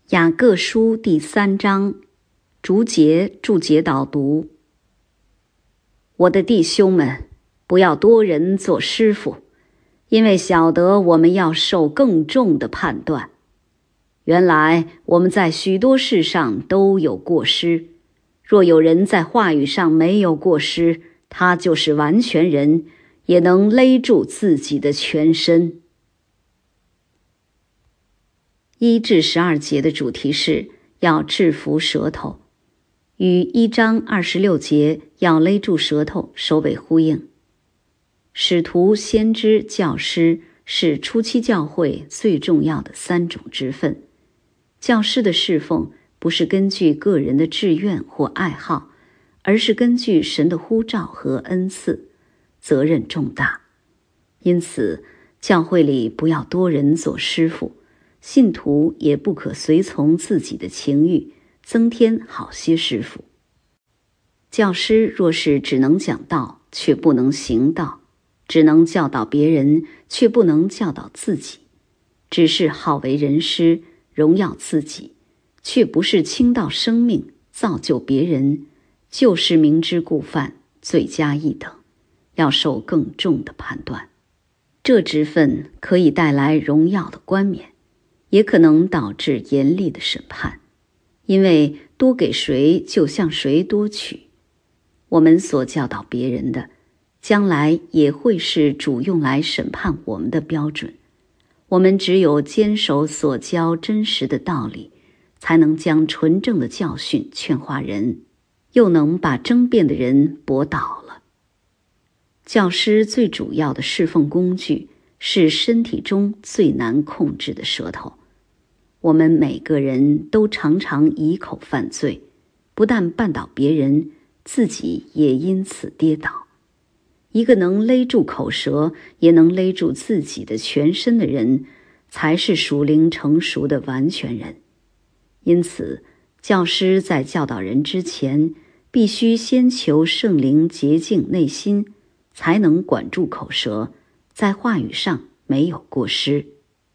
雅各书第3章，注解导读。我的弟兄们，不要多人做师傅，因为晓得我们要受更重的判断。原来我们在许多事上都有过失，若有人在话语上没有过失，他就是完全人，也能勒住自己的全身。1至12节的主题是要制服舌头，与1章26节要勒住舌头首尾呼应。使徒、先知、教师是初期教会最重要的3种职分。教师的侍奉不是根据个人的志愿或爱好，而是根据神的呼召和恩赐，责任重大。因此，教会里不要多人做师傅，信徒也不可随从自己的情欲，增添好些师傅。教师若是只能讲道，却不能行道，只能教导别人，却不能教导自己，只是好为人师，荣耀自己，却不是倾倒生命，造就别人，就是明知故犯，罪加一等，要受更重的判断。这职分可以带来荣耀的冠冕，也可能导致严厉的审判，因为多给谁就向谁多取。我们所教导别人的，将来也会是主用来审判我们的标准。我们只有坚守所教真实的道理，才能将纯正的教训劝化人，又能把争辩的人驳倒了。教师最主要的侍奉工具是身体中最难控制的舌头。我们每个人都常常以口犯罪，不但绊倒别人，自己也因此跌倒。一个能勒住口舌，也能勒住自己的全身的人，才是属灵成熟的完全人。因此，教师在教导人之前，必须先求圣灵洁净内心，才能管住口舌，在话语上没有过失。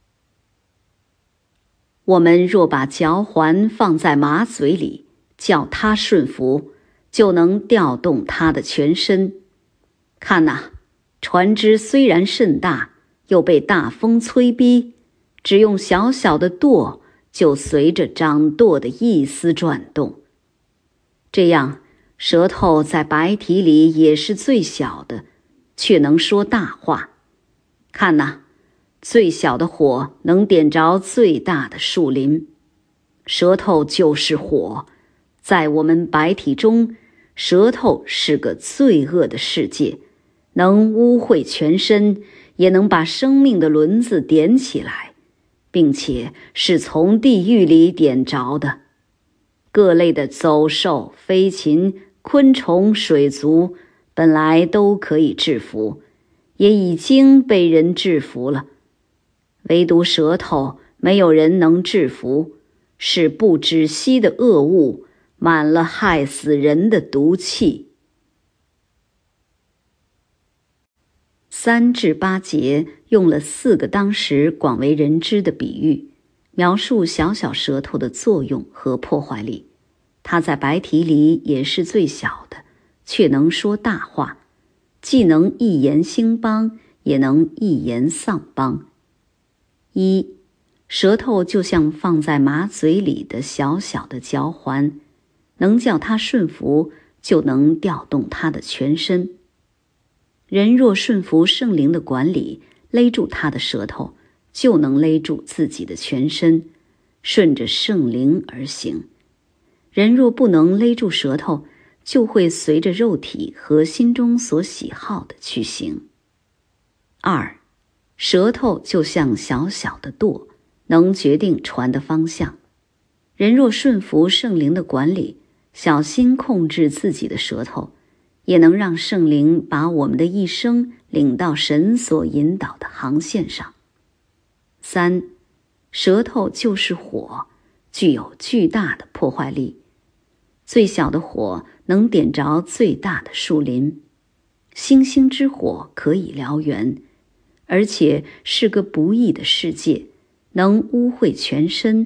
我们若把嚼环放在马嘴里，叫它顺服，就能调动它的全身。看哪，船只虽然甚大，又被大风催逼，只用小小的舵，就随着掌舵的意思转动。这样，舌头在白体里也是最小的，却能说大话。看哪，最小的火能点着最大的树林。舌头就是火，在我们白体中，舌头是个罪恶的世界，能污秽全身，也能把生命的轮子点起来，并且是从地狱里点着的。各类的走兽、飞禽、昆虫、水族，本来都可以制服，也已经被人制服了。唯独舌头，没有人能制服，是不止息的恶物，满了害死人的毒气。3至8节用了4个当时广为人知的比喻，描述小小舌头的作用和破坏力。它在白体里也是最小的，却能说大话，既能一言兴邦，也能一言丧邦。1. 舌头就像放在马嘴里的小小的嚼环，能叫它顺服，就能调动它的全身。人若顺服圣灵的管理，勒住他的舌头，就能勒住自己的全身，顺着圣灵而行。人若不能勒住舌头，就会随着肉体和心中所喜好的去行。2. 舌头就像小小的舵，能决定船的方向。人若顺服圣灵的管理，小心控制自己的舌头，也能让圣灵把我们的一生领到神所引导的航线上。3. 舌头就是火，具有巨大的破坏力。最小的火能点着最大的树林，星星之火可以燎原，而且是个不义的世界，能污秽全身，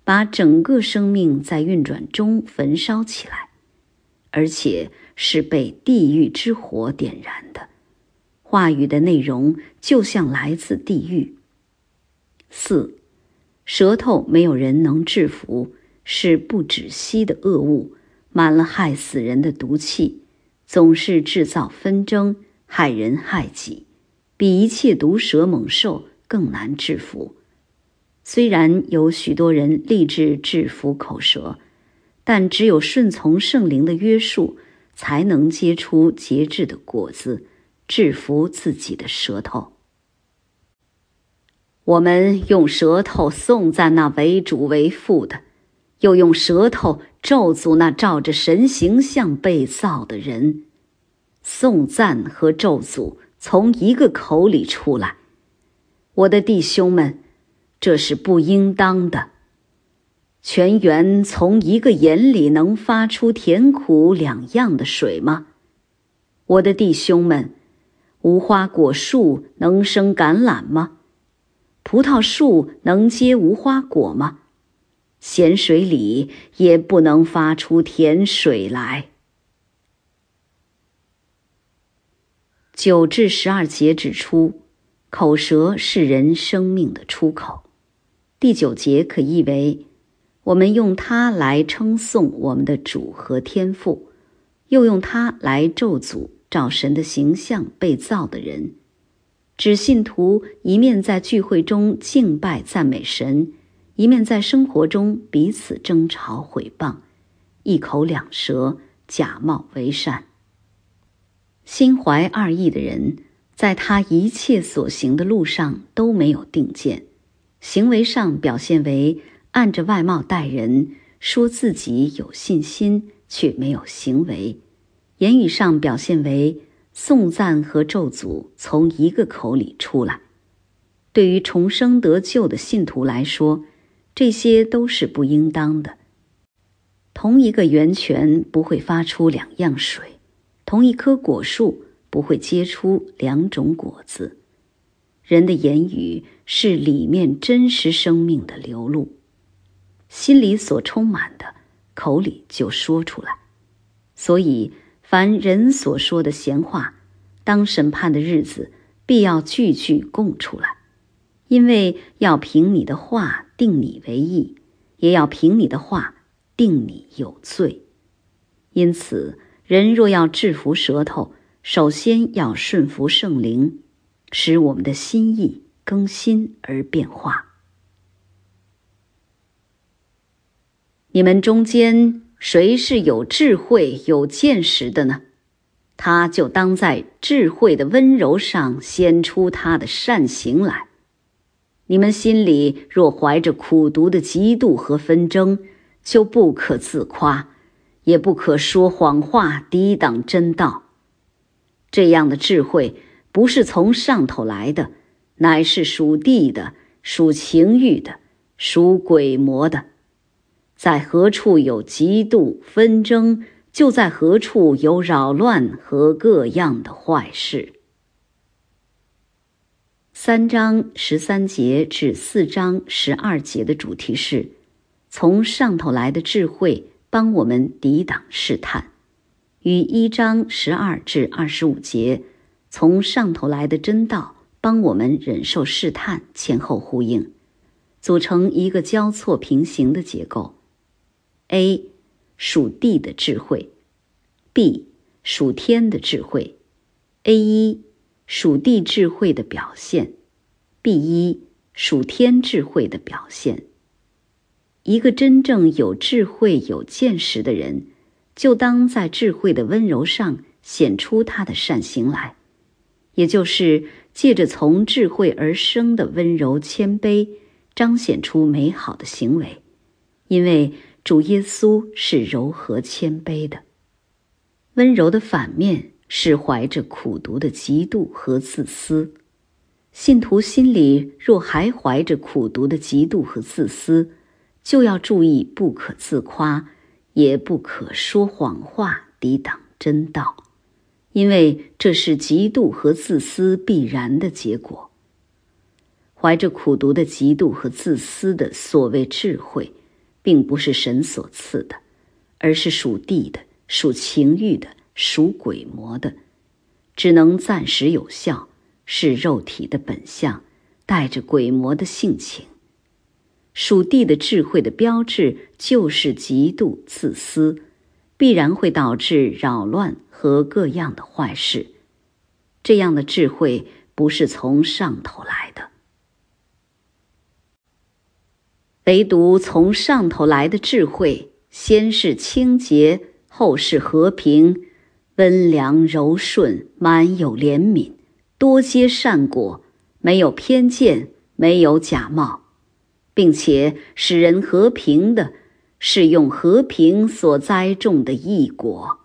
把整个生命在运转中焚烧起来，而且是被地狱之火点燃的。话语的内容就像来自地狱。4. 舌头没有人能制服，是不止息的恶物，满了害死人的毒气，总是制造纷争，害人害己，比一切毒蛇猛兽更难制服。虽然有许多人立志制服口舌，但只有顺从圣灵的约束，才能结出节制的果子，制服自己的舌头。我们用舌头颂赞那为主为父的，又用舌头咒诅那照着神形象被造的人。颂赞和咒诅从一个口里出来。我的弟兄们，这是不应当的。泉源从一个眼里能发出甜苦两样的水吗？我的弟兄们，无花果树能生橄榄吗？葡萄树能结无花果吗？咸水里也不能发出甜水来。9至12节指出，口舌是人生命的出口。第9节可译为，我们用它来称颂我们的主和天父，又用它来咒诅照神的形象被造的人，指信徒一面在聚会中敬拜赞美神，一面在生活中彼此争吵毁谤，一口两舌，假冒为善。心怀二意的人，在他一切所行的路上都没有定见，行为上表现为按着外貌待人，说自己有信心，却没有行为；言语上表现为颂赞和咒诅从一个口里出来。对于重生得救的信徒来说，这些都是不应当的。同一个源泉不会发出两样水，同一棵果树不会结出两种果子。人的言语是里面真实生命的流露，心里所充满的，口里就说出来。所以凡人所说的闲话，当审判的日子必要句句供出来，因为要凭你的话定你为义，也要凭你的话定你有罪。因此人若要制服舌头，首先要顺服圣灵，使我们的心意更新而变化。你们中间谁是有智慧有见识的呢？他就当在智慧的温柔上显出他的善行来。你们心里若怀着苦毒的嫉妒和纷争，就不可自夸，也不可说谎话抵挡真道。这样的智慧不是从上头来的，乃是属地的，属情欲的，属鬼魔的。在何处有嫉妒纷争，就在何处有扰乱和各样的坏事。3章13节至4章12节的主题是从上头来的智慧帮我们抵挡试探，与1章12至25节从上头来的真道帮我们忍受试探前后呼应，组成一个交错平行的结构。A. 属地的智慧， B. 属天的智慧。 A1 属地智慧的表现， B1 属天智慧的表现。一个真正有智慧有见识的人，就当在智慧的温柔上显出他的善行来，也就是借着从智慧而生的温柔谦卑，彰显出美好的行为，因为主耶稣是柔和谦卑的。温柔的反面是怀着苦毒的嫉妒和自私。信徒心里若还怀着苦毒的嫉妒和自私，就要注意不可自夸，也不可说谎话抵挡真道，因为这是嫉妒和自私必然的结果。怀着苦毒的嫉妒和自私的所谓智慧， 并不是神所赐的，而是属地的，属情欲的，属鬼魔的，只能暂时有效，是肉体的本相，带着鬼魔的性情。属地的智慧的标志就是极度自私，必然会导致扰乱和各样的坏事。这样的智慧不是从上头来的。唯独从上头来的智慧，先是清洁，后是和平，温良柔顺，满有怜悯，多结善果，没有偏见，没有假冒，并且使人和平的，是用和平所栽种的义果。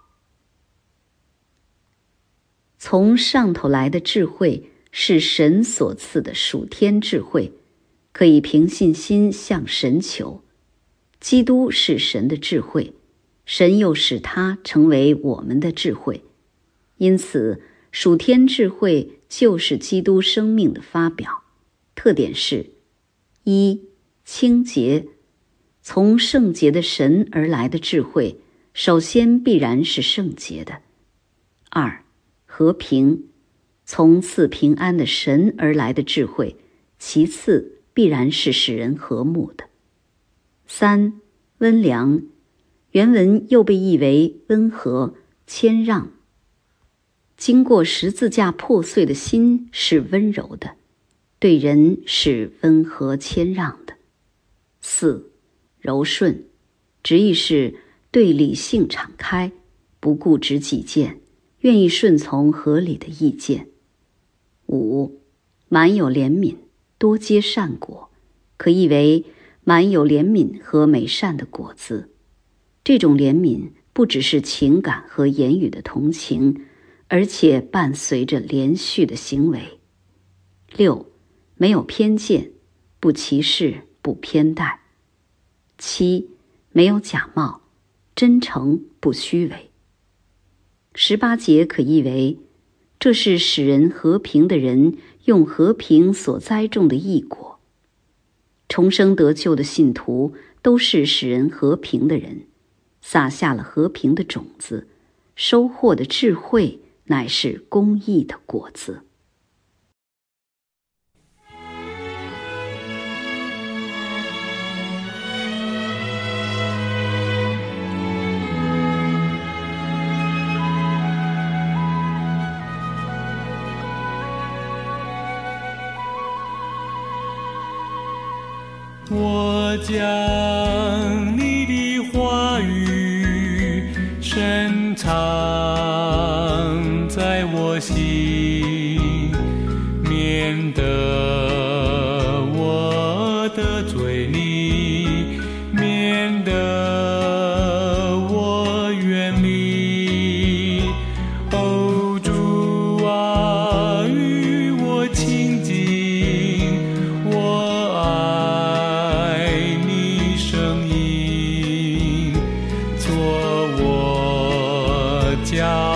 从上头来的智慧是神所赐的属天智慧，可以凭信心向神求。基督是神的智慧，神又使他成为我们的智慧。因此，属天智慧就是基督生命的发表。特点是：一、清洁。从圣洁的神而来的智慧，首先必然是圣洁的。二、和平。从赐平安的神而来的智慧，其次必然是使人和睦的。三、温良。原文又被译为温和、谦让。经过十字架破碎的心是温柔的，对人是温和谦让的。四、柔顺。直译是对理性敞开，不固执己见，愿意顺从合理的意见。五、满有怜悯，多结善果，可译为满有怜悯和美善的果子。这种怜悯不只是情感和言语的同情，而且伴随着连续的行为。六、没有偏见，不歧视，不偏待。七、没有假冒，真诚不虚伪。18节可译为：这是使人和平的人用和平所栽种的义果。重生得救的信徒都是使人和平的人，撒下了和平的种子，收获的智慧乃是公义的果子。 我将你的话语深藏在我心，免得我得罪你，免得我远离。哦，主啊，与我亲近，我爱你声音，做我家。